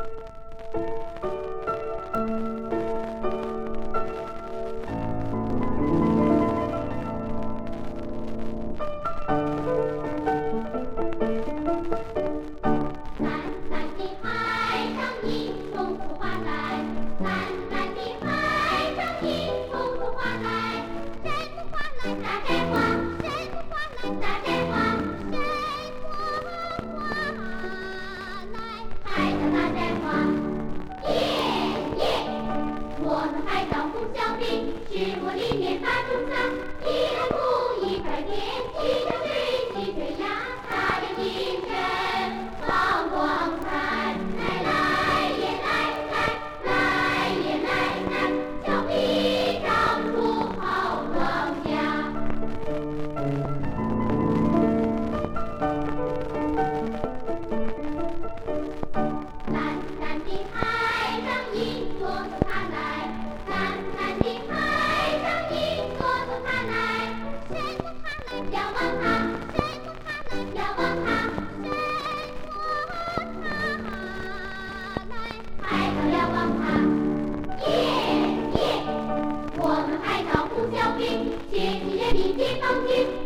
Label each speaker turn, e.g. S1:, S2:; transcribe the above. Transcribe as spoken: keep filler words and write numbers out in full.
S1: 是我里面发出香，一来不一块天，气象水气飞扬，大地精神放光彩，来来也来来，来也来来，小皮长出好庄稼。蓝蓝的海上一座座塔来，蓝蓝的海上一座座塔来，谁不怕来？要望它，谁不怕来？要望它，谁不怕来？海岛要望它，耶耶！我们海岛不小兵，谢谢人民解放军。